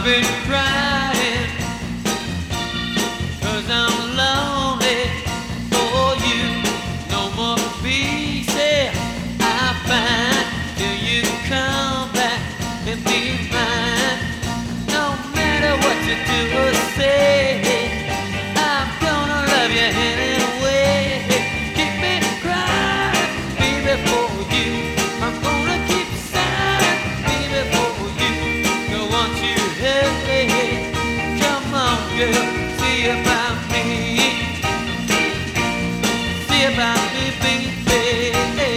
I've been crying 'cause I'm lonely for you. No more pieces I find till you come back and be mine. No matter what you do or say, I'm gonna love you anyway. Keep me crying, baby, for you. I'm gonna keep sighing, baby, for you. So once you help me, come on, girl, see about me. See about me, baby.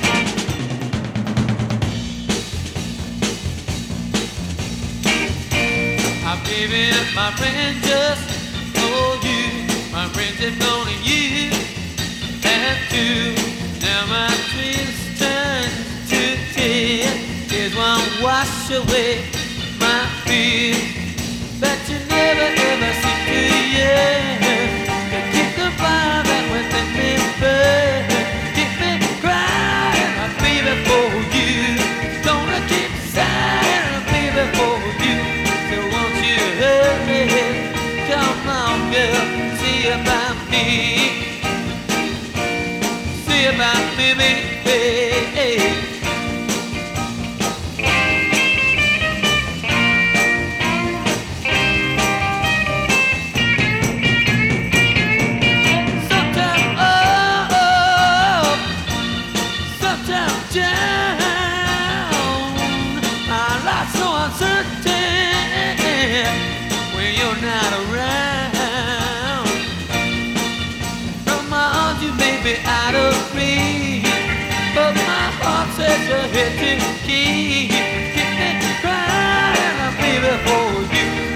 I'm giving up my friend just for you. My friends have gone and you have too. Now my dreams turn to tears. Tears won't wash away my fears, but you never ever seem to yearn to keep the fire that within me burn. Keep me crying, my baby, for you. Gonna keep sighing, baby, for you. So won't you hurry? Come on, girl, see about me. See about me, baby. Sometimes up, sometimes down. My life's so uncertain when you're not around. From my arms you may be out of reach, but my heart says you're here to keep. Keep me crying, baby, for you.